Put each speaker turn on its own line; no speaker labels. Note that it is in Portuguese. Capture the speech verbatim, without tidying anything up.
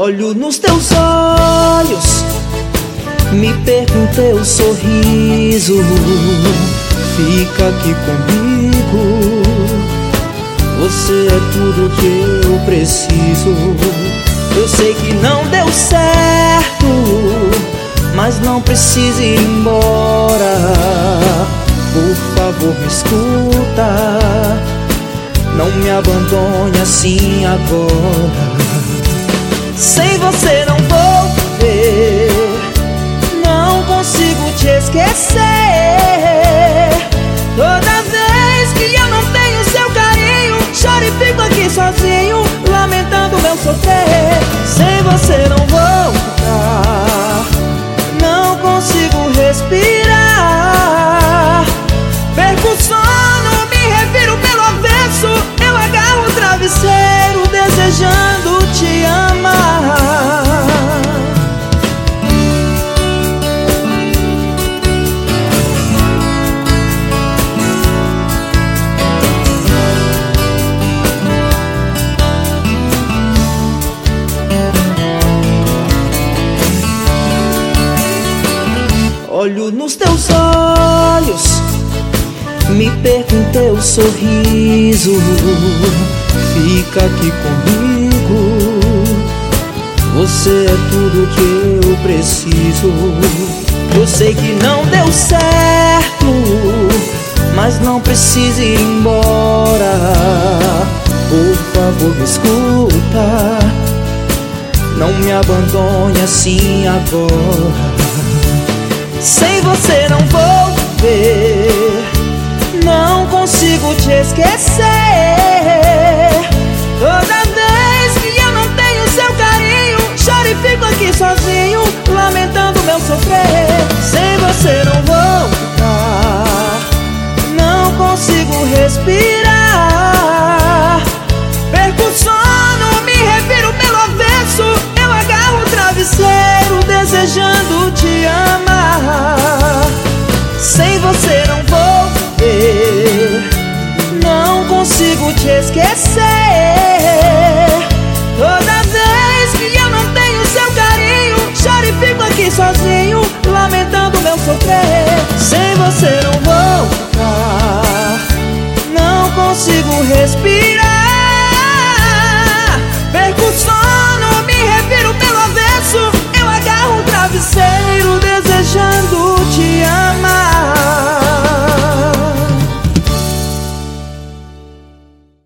Olho nos teus olhos, me perco em teu sorriso. Fica aqui comigo, você é tudo que eu preciso. Eu sei que não deu certo, mas não precisa ir embora. Por favor, me escuta, não me abandone assim agora. Sem você não vou viver, não consigo te esquecer. Toda vez que eu não tenho seu carinho, choro e fico aqui sozinho, lamentando meu sofrer. Sem você não vou ficar, não consigo respirar. Perco o sono, me reviro pelo avesso, eu agarro o travesseiro, desejando te amar. Olho nos teus olhos, me perco em teu sorriso. Fica aqui comigo, você é tudo que eu preciso. Eu sei que não deu certo, mas não precisa ir embora. Por favor, me escuta, não me abandone assim agora. Sem você não vou viver, não consigo te esquecer.